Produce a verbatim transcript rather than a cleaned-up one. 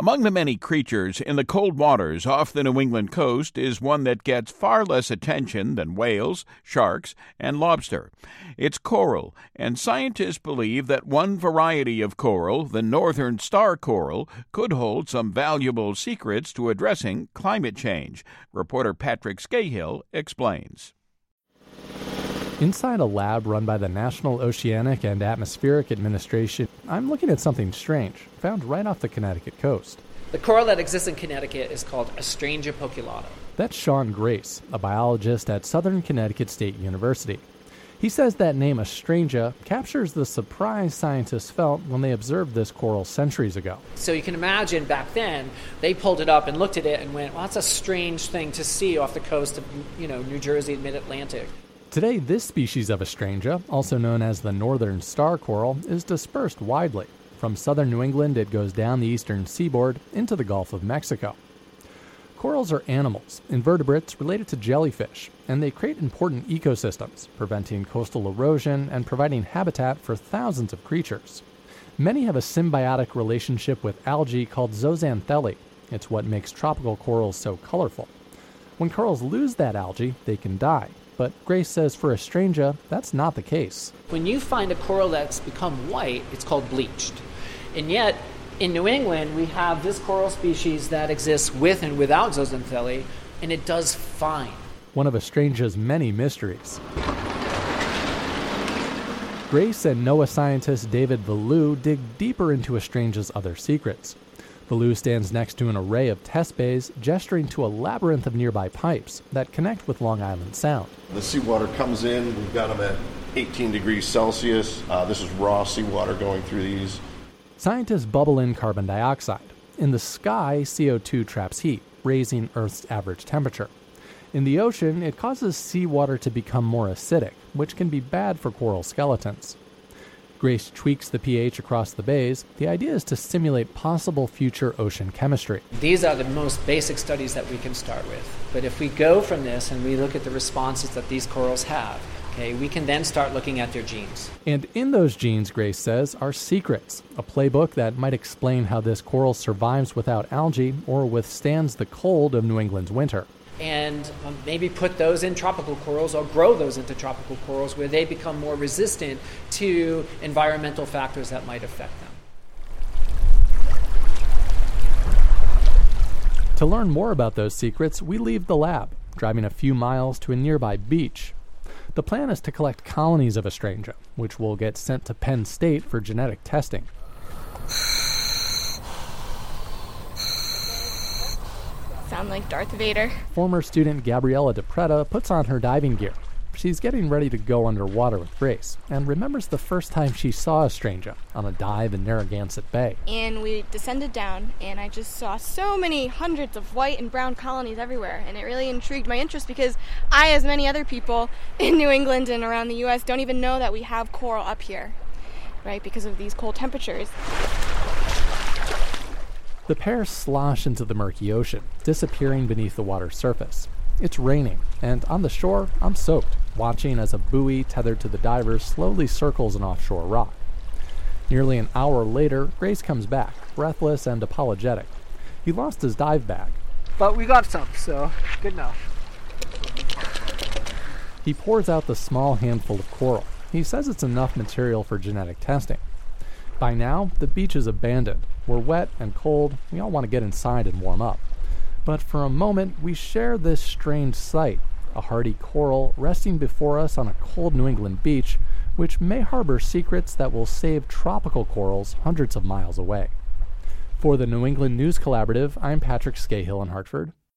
Among the many creatures in the cold waters off the New England coast is one that gets far less attention than whales, sharks, and lobster. It's coral, and scientists believe that one variety of coral, the northern star coral, could hold some valuable secrets to addressing climate change. Reporter Patrick Scahill explains. Inside a lab run by the National Oceanic and Atmospheric Administration, I'm looking at something strange, found right off the Connecticut coast. The coral that exists in Connecticut is called Astrangia poculata. That's Sean Grace, a biologist at Southern Connecticut State University. He says that name Astrangia captures the surprise scientists felt when they observed this coral centuries ago. So you can imagine back then, they pulled it up and looked at it and went, well, that's a strange thing to see off the coast of, you know, New Jersey and mid-Atlantic. Today, this species of Astrangia, also known as the northern star coral, is dispersed widely. From southern New England, it goes down the eastern seaboard into the Gulf of Mexico. Corals are animals, invertebrates related to jellyfish, and they create important ecosystems, preventing coastal erosion and providing habitat for thousands of creatures. Many have a symbiotic relationship with algae called zooxanthellae. It's what makes tropical corals so colorful. When corals lose that algae, they can die. But Grace says for Astrangia, that's not the case. When you find a coral that's become white, it's called bleached. And yet, in New England, we have this coral species that exists with and without zooxanthellae, and it does fine. One of Astrangia's many mysteries. Grace and NOAA scientist David Valu dig deeper into Astrangia's other secrets. Valu stands next to an array of test bays, gesturing to a labyrinth of nearby pipes that connect with Long Island Sound. The seawater comes in, we've got them at eighteen degrees Celsius. Uh, this is raw seawater going through these. Scientists bubble in carbon dioxide. In the sky, C O two traps heat, raising Earth's average temperature. In the ocean, it causes seawater to become more acidic, which can be bad for coral skeletons. Grace tweaks the pH across the bays. The idea is to simulate possible future ocean chemistry. These are the most basic studies that we can start with. But if we go from this and we look at the responses that these corals have, okay, we can then start looking at their genes. And in those genes, Grace says, are secrets, a playbook that might explain how this coral survives without algae or withstands the cold of New England's winter. And um, maybe put those in tropical corals or grow those into tropical corals where they become more resistant to environmental factors that might affect them. To learn more about those secrets, we leave the lab, driving a few miles to a nearby beach. The plan is to collect colonies of Astrangia, which will get sent to Penn State for genetic testing. Sound like Darth Vader. Former student Gabriella DePreta puts on her diving gear. She's getting ready to go underwater with Grace and remembers the first time she saw Astrangia on a dive in Narragansett Bay. And we descended down, and I just saw so many hundreds of white and brown colonies everywhere, and it really intrigued my interest because I, as many other people in New England and around the U S, don't even know that we have coral up here, right, because of these cold temperatures. The pair slosh into the murky ocean, disappearing beneath the water's surface. It's raining, and on the shore, I'm soaked, watching as a buoy tethered to the divers slowly circles an offshore rock. Nearly an hour later, Grace comes back, breathless and apologetic. He lost his dive bag. But we got some, so good enough. He pours out the small handful of coral. He says it's enough material for genetic testing. By now, the beach is abandoned. We're wet and cold. We all want to get inside and warm up. But for a moment, we share this strange sight, a hardy coral resting before us on a cold New England beach, which may harbor secrets that will save tropical corals hundreds of miles away. For the New England News Collaborative, I'm Patrick Scahill in Hartford.